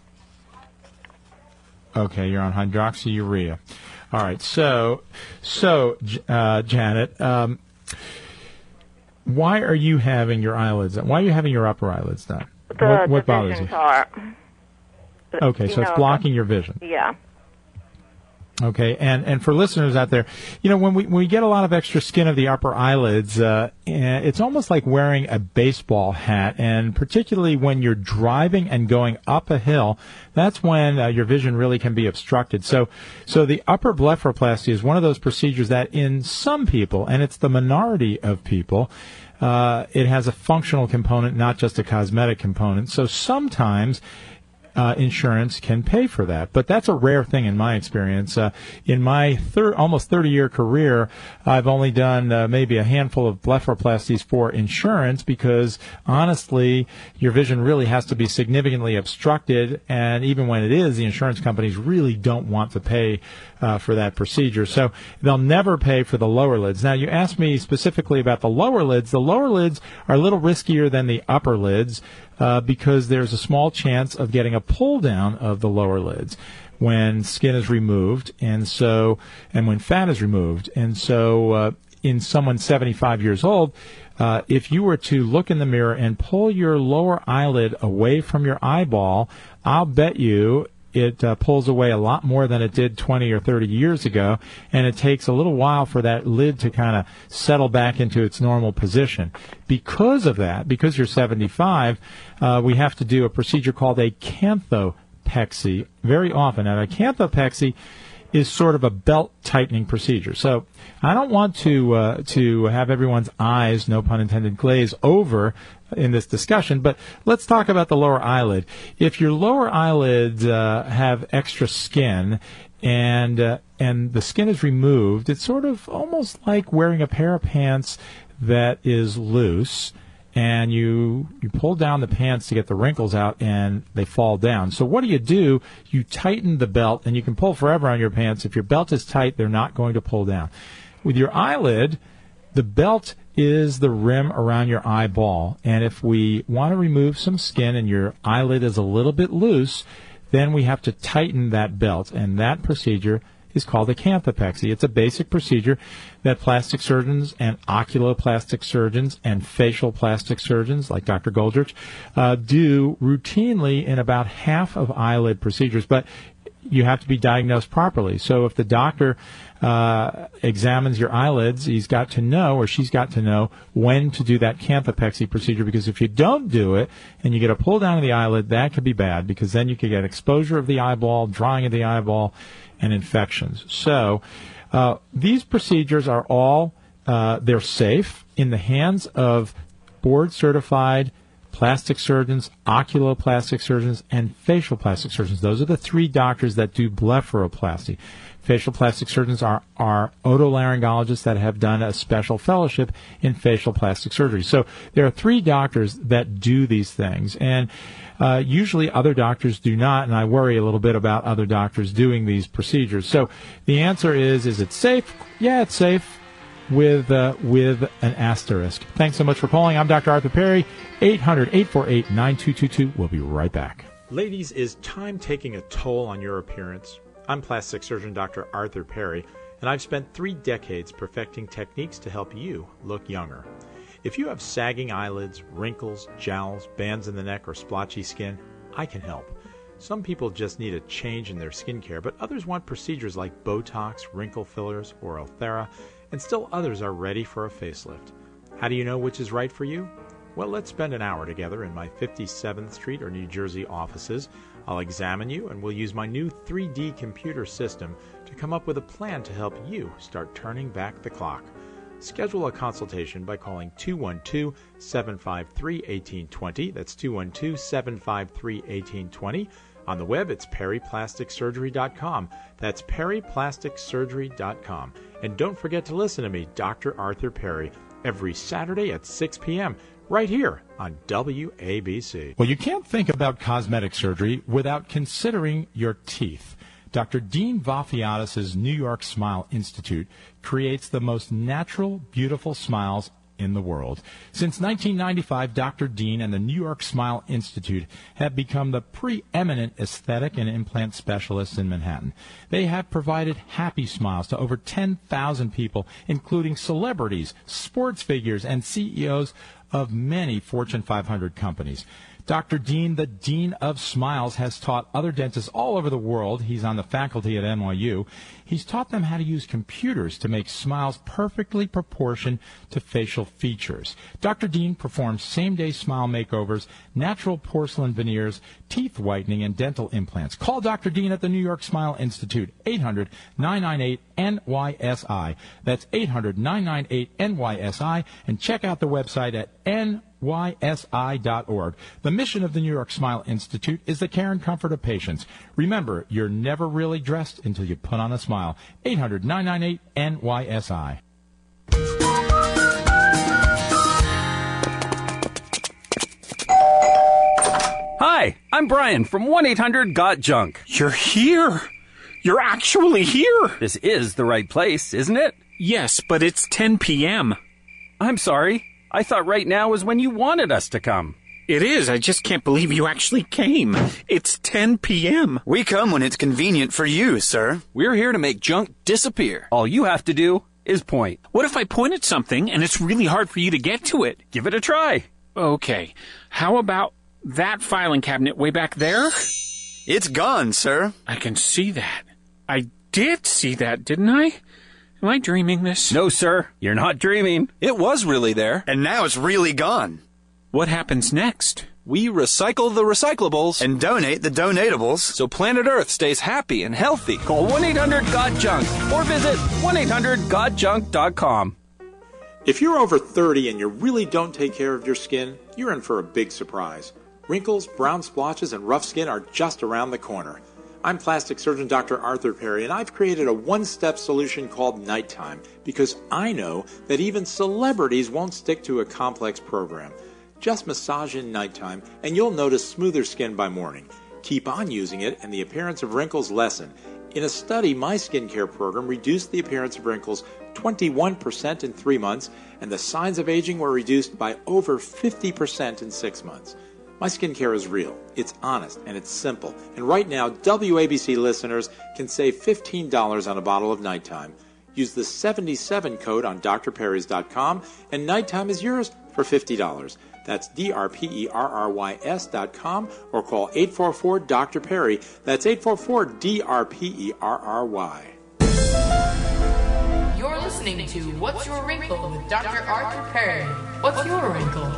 Okay, you're on hydroxyurea. All right, so, so uh, Janet, um, why are you having your eyelids done? Why are you having your upper eyelids done? The, what what the bothers visions you? Are, okay, so know, it's blocking your vision. Yeah. Okay, and, and for listeners out there, you know, when we when we get a lot of extra skin of the upper eyelids, uh, it's almost like wearing a baseball hat, and particularly when you're driving and going up a hill, that's when uh, your vision really can be obstructed. So, so the upper blepharoplasty is one of those procedures that in some people, and it's the minority of people, uh, it has a functional component, not just a cosmetic component. So sometimes Uh, insurance can pay for that, but that's a rare thing in my experience. Uh, in my thir- almost thirty-year career, I've only done uh, maybe a handful of blepharoplasties for insurance because, honestly, your vision really has to be significantly obstructed, and even when it is, the insurance companies really don't want to pay uh, for that procedure. So they'll never pay for the lower lids. Now, you asked me specifically about the lower lids. The lower lids are a little riskier than the upper lids. Uh, because there's a small chance of getting a pull down of the lower lids when skin is removed, and so and when fat is removed. And so uh, in someone seventy-five years old, uh, if you were to look in the mirror and pull your lower eyelid away from your eyeball, I'll bet you it uh, pulls away a lot more than it did twenty or thirty years ago, and it takes a little while for that lid to kind of settle back into its normal position. Because of that, because you're seventy-five, uh, we have to do a procedure called a canthopexy very often. And a canthopexy is sort of a belt tightening procedure. So I don't want to uh, to have everyone's eyes, no pun intended, glaze over in this discussion, but let's talk about the lower eyelid. If your lower eyelids uh, have extra skin and uh, and the skin is removed, it's sort of almost like wearing a pair of pants that is loose, and you you pull down the pants to get the wrinkles out, and they fall down. So what do you do? You tighten the belt, and you can pull forever on your pants. If your belt is tight, they're not going to pull down. With your eyelid, the belt is the rim around your eyeball, and if we want to remove some skin and your eyelid is a little bit loose, then we have to tighten that belt, and that procedure is called a canthopexy. It's a basic procedure that plastic surgeons and oculoplastic surgeons and facial plastic surgeons, like Doctor Goldrich, uh, do routinely in about half of eyelid procedures, but you have to be diagnosed properly. So if the doctor uh, examines your eyelids, he's got to know, or she's got to know, when to do that canthopexy procedure, because if you don't do it and you get a pull down of the eyelid, that could be bad, because then you could get exposure of the eyeball, drying of the eyeball, and infections. So uh, these procedures are all, uh, they're safe in the hands of board-certified plastic surgeons, oculoplastic surgeons, and facial plastic surgeons. Those are the three doctors that do blepharoplasty. Facial plastic surgeons are, are otolaryngologists that have done a special fellowship in facial plastic surgery. So there are three doctors that do these things, and uh, usually other doctors do not, and I worry a little bit about other doctors doing these procedures. So the answer is, is it safe? Yeah, it's safe, with uh, with an asterisk. Thanks so much for calling. I'm Doctor Arthur Perry, eight hundred, eight four eight, nine two two two. We'll be right back. Ladies, is time taking a toll on your appearance? I'm plastic surgeon Doctor Arthur Perry, and I've spent three decades perfecting techniques to help you look younger. If you have sagging eyelids, wrinkles, jowls, bands in the neck, or splotchy skin, I can help. Some people just need a change in their skincare, but others want procedures like Botox, wrinkle fillers, or Ulthera, and still others are ready for a facelift. How do you know which is right for you? Well, let's spend an hour together in my fifty-seventh Street or New Jersey offices. I'll examine you, and we'll use my new three D computer system to come up with a plan to help you start turning back the clock. Schedule a consultation by calling two one two, seven five three, one eight two zero. That's two one two, seven five three, one eight two zero. On the web, it's perry plastic surgery dot com. That's perry plastic surgery dot com. And don't forget to listen to me, Doctor Arthur Perry, every Saturday at six p.m., right here on W A B C. Well, you can't think about cosmetic surgery without considering your teeth. Doctor Dean Vafiatis' New York Smile Institute creates the most natural, beautiful smiles in the world. Since nineteen ninety-five, Doctor Dean and the New York Smile Institute have become the preeminent aesthetic and implant specialists in Manhattan. They have provided happy smiles to over ten thousand people, including celebrities, sports figures, and C E Os of many Fortune five hundred companies. Doctor Dean, the Dean of Smiles, has taught other dentists all over the world. He's on the faculty at N Y U. He's taught them how to use computers to make smiles perfectly proportioned to facial features. Doctor Dean performs same-day smile makeovers, natural porcelain veneers, teeth whitening, and dental implants. Call Doctor Dean at the New York Smile Institute, eight hundred, nine nine eight, N Y S I. That's eight hundred, nine nine eight, N Y S I. And check out the website at N Y S I dot org. The mission of the New York Smile Institute is the care and comfort of patients. Remember, you're never really dressed until you put on a smile. eight hundred, nine nine eight, N Y S I. Hi, I'm Brian from one eight hundred got junk. You're here. You're actually here. This is the right place, isn't it? Yes, but it's ten p.m. I'm sorry. I thought right now was when you wanted us to come. It is. I just can't believe you actually came. It's ten p.m. We come when it's convenient for you, sir. We're here to make junk disappear. All you have to do is point. What if I point at something and it's really hard for you to get to it? Give it a try. Okay. How about that filing cabinet way back there? It's gone, sir. I can see that. I did see that, didn't I? Am I dreaming this? No, sir. You're not dreaming. It was really there. And now it's really gone. What happens next? We recycle the recyclables and donate the donatables so planet Earth stays happy and healthy. Call one eight hundred got junk or visit one eight hundred got junk dot com. If you're over thirty and you really don't take care of your skin, you're in for a big surprise. Wrinkles, brown splotches, and rough skin are just around the corner. I'm plastic surgeon Doctor Arthur Perry, and I've created a one-step solution called Nighttime because I know that even celebrities won't stick to a complex program. Just massage in nighttime, and you'll notice smoother skin by morning. Keep on using it, and the appearance of wrinkles lessen. In a study, my skincare program reduced the appearance of wrinkles twenty-one percent in three months, and the signs of aging were reduced by over fifty percent in six months. My skincare is real, it's honest, and it's simple. And right now, W A B C listeners can save fifteen dollars on a bottle of Nighttime. Use the seventy-seven code on D R perrys dot com, and Nighttime is yours for fifty dollars. That's D R P E R R Y S dot com, or call eight four four D R Perry. That's eight four four D R P E R R Y. You're listening to What's Your Wrinkle with Doctor Arthur Perry. What's your wrinkle?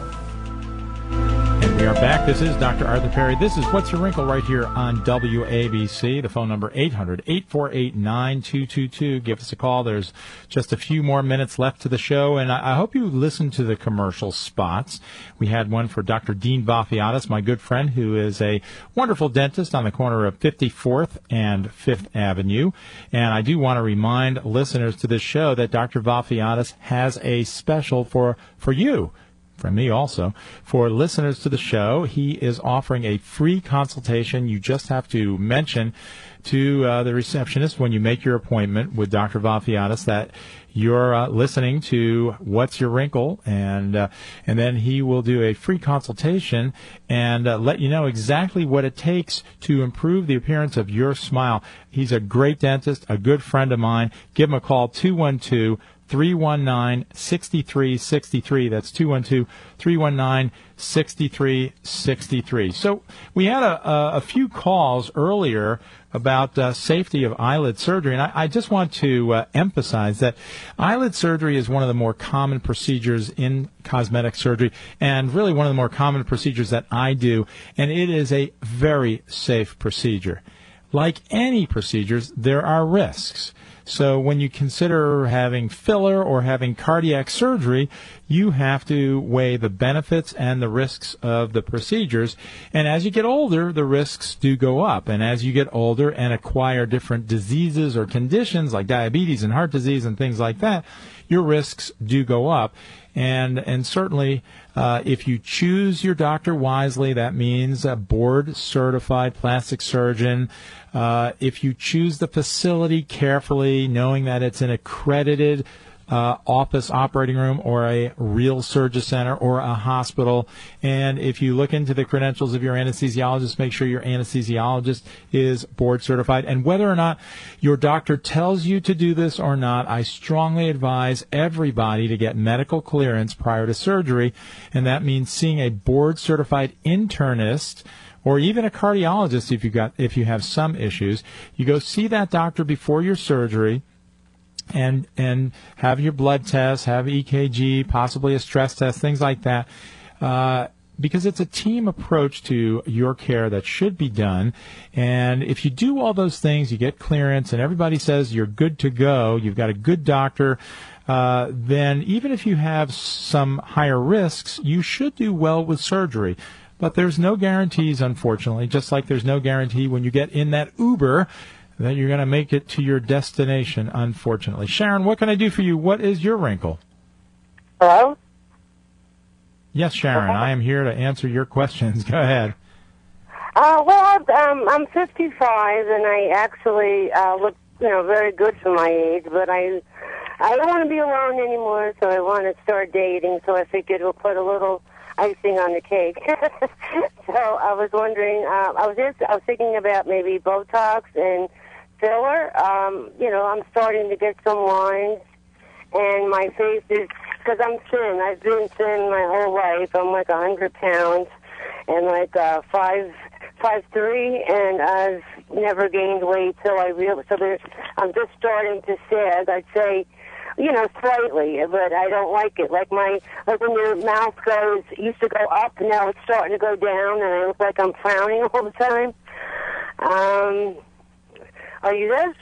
And we are back. This is Doctor Arthur Perry. This is What's Your Wrinkle right here on W A B C. The phone number eight hundred, eight four eight, nine two two two. Give us a call. There's just a few more minutes left to the show, and I, I hope you listen to the commercial spots. We had one for Doctor Dean Vafiatis, my good friend, who is a wonderful dentist on the corner of fifty-fourth and fifth Avenue. And I do want to remind listeners to this show that Doctor Vafiatis has a special for, for you. From me also. For listeners to the show, he is offering a free consultation. You just have to mention to uh, the receptionist when you make your appointment with Doctor Vafiatis that you're uh, listening to What's Your Wrinkle, and uh, and then he will do a free consultation and uh, let you know exactly what it takes to improve the appearance of your smile. He's a great dentist, a good friend of mine. Give him a call, two one two, three one nine, six three six three. That's two one two, three one nine, six three six three. So we had a, a, a few calls earlier about uh, safety of eyelid surgery, and I, I just want to uh, emphasize that eyelid surgery is one of the more common procedures in cosmetic surgery, and really one of the more common procedures that I do, and it is a very safe procedure. Like any procedures, there are risks. So when you consider having filler or having cardiac surgery, you have to weigh the benefits and the risks of the procedures. And as you get older, the risks do go up. And as you get older and acquire different diseases or conditions like diabetes and heart disease and things like that, your risks do go up. And and certainly, uh, if you choose your doctor wisely, that means a board-certified plastic surgeon. Uh, if you choose the facility carefully, knowing that it's an accredited uh, office operating room or a real surgery center or a hospital, and if you look into the credentials of your anesthesiologist, make sure your anesthesiologist is board-certified. And whether or not your doctor tells you to do this or not, I strongly advise everybody to get medical clearance prior to surgery, and that means seeing a board-certified internist or even a cardiologist if you got if you have some issues. You go see that doctor before your surgery and and have your blood tests, have E K G, possibly a stress test, things like that, uh, because it's a team approach to your care that should be done. And if you do all those things, you get clearance, and everybody says you're good to go, you've got a good doctor, uh, then even if you have some higher risks, you should do well with surgery. But there's no guarantees, unfortunately, just like there's no guarantee when you get in that Uber that you're going to make it to your destination, unfortunately. Sharon, what can I do for you? What is your wrinkle? Hello? Yes, Sharon, I am here to answer your questions. Go ahead. Uh, well, um, I'm fifty-five, and I actually uh, look, you know, very good for my age, but I I don't want to be alone anymore, so I want to start dating, so I figured we'll put a little icing on the cake. So I was wondering, uh, I was just, I was thinking about maybe Botox and filler. Um, you know, I'm starting to get some lines, and my face is, because I'm thin. I've been thin my whole life. I'm like a hundred pounds, and like uh, five five three, and I've never gained weight. So I really, so there's, I'm just starting to sag. I'd say, you know, slightly, but I don't like it. Like my, like when your mouth goes, it used to go up, and now it's starting to go down, and I look like I'm frowning all the time. Um, are you there?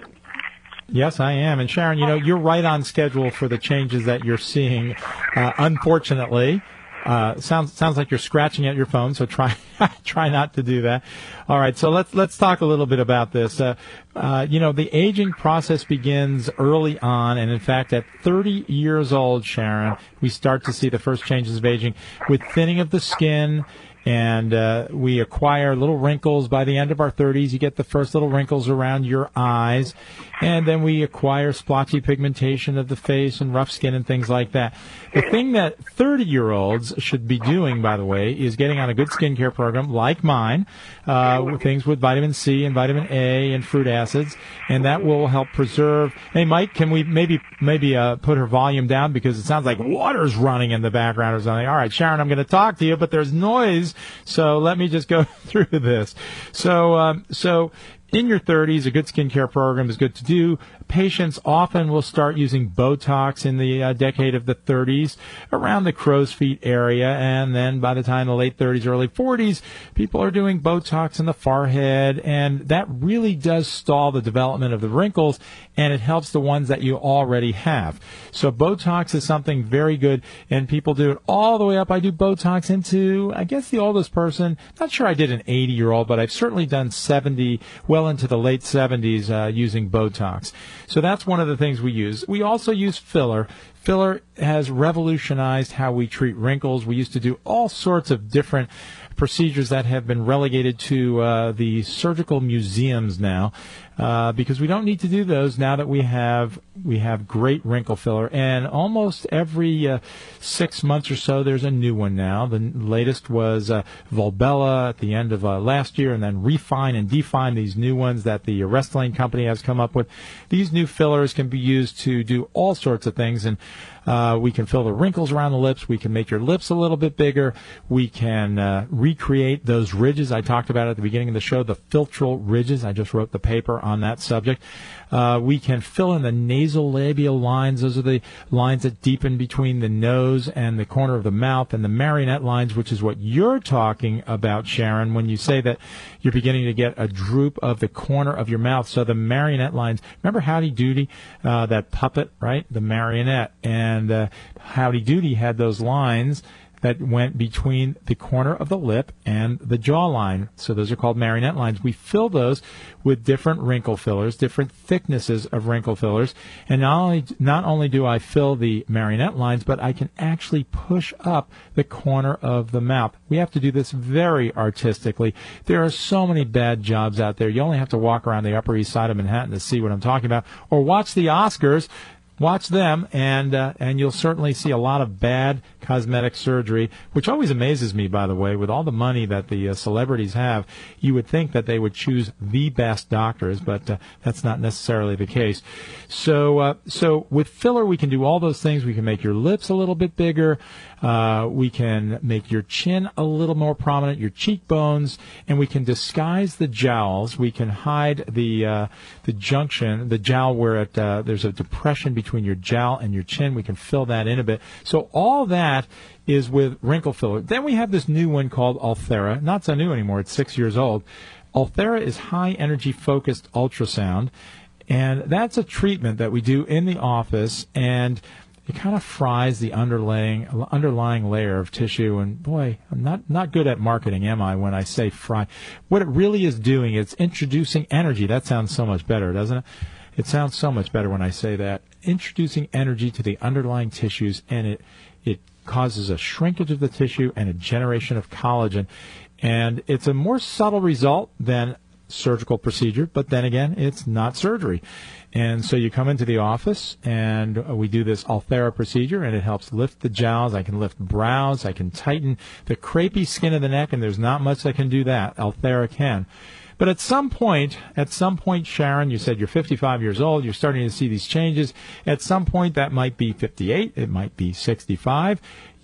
Yes, I am. And Sharon, you know, you're right on schedule for the changes that you're seeing. Uh, unfortunately, uh, sounds sounds like you're scratching at your phone, so try try not to do that. All right, so let's let's talk a little bit about this. Uh, uh, you know, the aging process begins early on, and in fact, at thirty years old, Sharon, we start to see the first changes of aging with thinning of the skin. And uh, we acquire little wrinkles. By the end of our thirties, you get the first little wrinkles around your eyes. And then we acquire splotchy pigmentation of the face and rough skin and things like that. The thing that thirty-year-olds should be doing, by the way, is getting on a good skincare program like mine, uh, with things with vitamin C and vitamin A and fruit acids, and that will help preserve. Hey, Mike, can we maybe maybe uh, put her volume down because it sounds like water's running in the background or something. All right, Sharon, I'm going to talk to you, but there's noise. So let me just go through this. So, um, so in your thirties, a good skincare program is good to do. Patients often will start using Botox in the uh, decade of the thirties, around the crow's feet area, and then by the time the late thirties, early forties, people are doing Botox in the forehead, and that really does stall the development of the wrinkles, and it helps the ones that you already have. So Botox is something very good, and people do it all the way up. I do Botox into, I guess, the oldest person. Not sure I did an eighty-year-old, but I've certainly done seventy, well into the late seventies uh, using Botox. So that's one of the things we use. We also use filler. Filler has revolutionized how we treat wrinkles. We used to do all sorts of different procedures that have been relegated to uh, the surgical museums now, uh, because we don't need to do those now that we have we have great wrinkle filler. And almost every uh, six months or so, there's a new one now. The latest was uh, Volbella at the end of uh, last year, and then Refine and Define, these new ones that the Restylane company has come up with. These new fillers can be used to do all sorts of things, and Uh, we can fill the wrinkles around the lips. We can make your lips a little bit bigger. We can uh, recreate those ridges I talked about at the beginning of the show, the philtral ridges. I just wrote the paper on that subject. Uh, we can fill in the nasolabial lines. Those are the lines that deepen between the nose and the corner of the mouth, and the marionette lines, which is what you're talking about, Sharon, when you say that you're beginning to get a droop of the corner of your mouth. So the marionette lines, remember Howdy Doody, uh, that puppet, right? The marionette. And And uh, Howdy Doody had those lines that went between the corner of the lip and the jawline. So those are called marionette lines. We fill those with different wrinkle fillers, different thicknesses of wrinkle fillers. And not only, not only do I fill the marionette lines, but I can actually push up the corner of the mouth. We have to do this very artistically. There are so many bad jobs out there. You only have to walk around the Upper East Side of Manhattan to see what I'm talking about, or watch the Oscars. Watch them, and uh, and you'll certainly see a lot of bad cosmetic surgery, which always amazes me, by the way. With all the money that the uh, celebrities have, you would think that they would choose the best doctors, but uh, that's not necessarily the case. So, uh, so with filler, we can do all those things. We can make your lips a little bit bigger. Uh, we can make your chin a little more prominent, your cheekbones, and we can disguise the jowls. We can hide the uh, the junction, the jowl where it, uh, there's a depression between your jowl and your chin. We can fill that in a bit. So all that is with wrinkle filler. Then we have this new one called Ulthera. Not so new anymore. It's six years old. Ulthera is high-energy focused ultrasound, and that's a treatment that we do in the office, and it kind of fries the underlying underlying layer of tissue. And boy, I'm not not good at marketing, am I, when I say fry? What it really is doing, it's introducing energy. That sounds so much better, doesn't it? It sounds so much better when I say that. Introducing energy to the underlying tissues, and it it causes a shrinkage of the tissue and a generation of collagen. And it's a more subtle result than surgical procedure, but then again, it's not surgery. And so you come into the office, and we do this Ulthera procedure, and it helps lift the jowls. I can lift brows. I can tighten the crepey skin of the neck, and there's not much that can do that. Ulthera can. But at some point, at some point, Sharon, you said you're fifty-five years old, you're starting to see these changes. At some point, that might be fifty-eight, it might be sixty-five.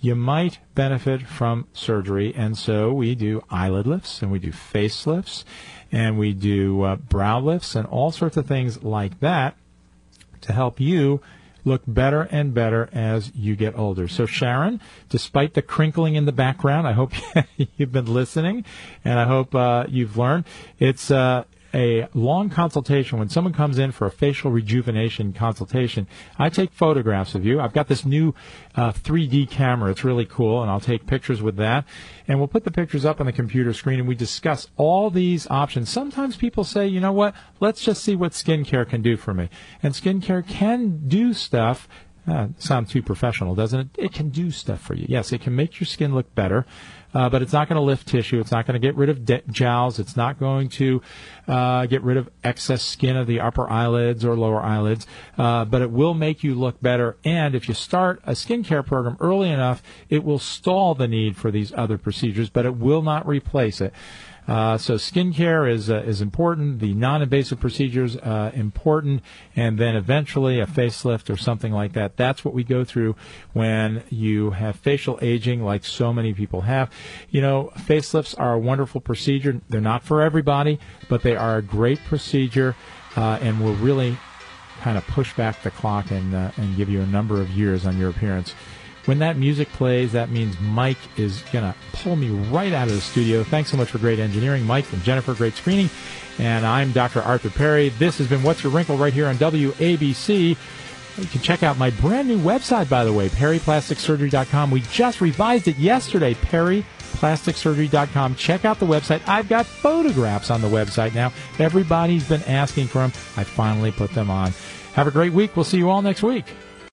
you might benefit from surgery. And so we do eyelid lifts, and we do face lifts, and we do uh, brow lifts, and all sorts of things like that to help you look better and better as you get older. So, Sharon, despite the crinkling in the background, I hope you've been listening, and I hope uh, you've learned. It's uh, a long consultation. When someone comes in for a facial rejuvenation consultation, I take photographs of you. I've got this new uh, three D camera. It's really cool, and I'll take pictures with that. And we'll put the pictures up on the computer screen, and we discuss all these options. Sometimes people say, you know what, let's just see what skincare can do for me. And skincare can do stuff. Uh, sound too professional, doesn't it? It can do stuff for you. Yes, it can make your skin look better, uh, but it's not going to lift tissue. It's not going to get rid of de- jowls. It's not going to uh, get rid of excess skin of the upper eyelids or lower eyelids, uh, but it will make you look better. And if you start a skincare program early enough, it will stall the need for these other procedures, but it will not replace it. Uh, so skincare is uh, is important. The non-invasive procedures uh, important, and then eventually a facelift or something like that. That's what we go through when you have facial aging, like so many people have. You know, facelifts are a wonderful procedure. They're not for everybody, but they are a great procedure, uh, and will really kind of push back the clock and uh, and give you a number of years on your appearance. When that music plays, that means Mike is going to pull me right out of the studio. Thanks so much for great engineering, Mike and Jennifer, great screening. And I'm Doctor Arthur Perry. This has been What's Your Wrinkle right here on W A B C. You can check out my brand new website, by the way, perry plastic surgery dot com. We just revised it yesterday, perry plastic surgery dot com. Check out the website. I've got photographs on the website now. Everybody's been asking for them. I finally put them on. Have a great week. We'll see you all next week.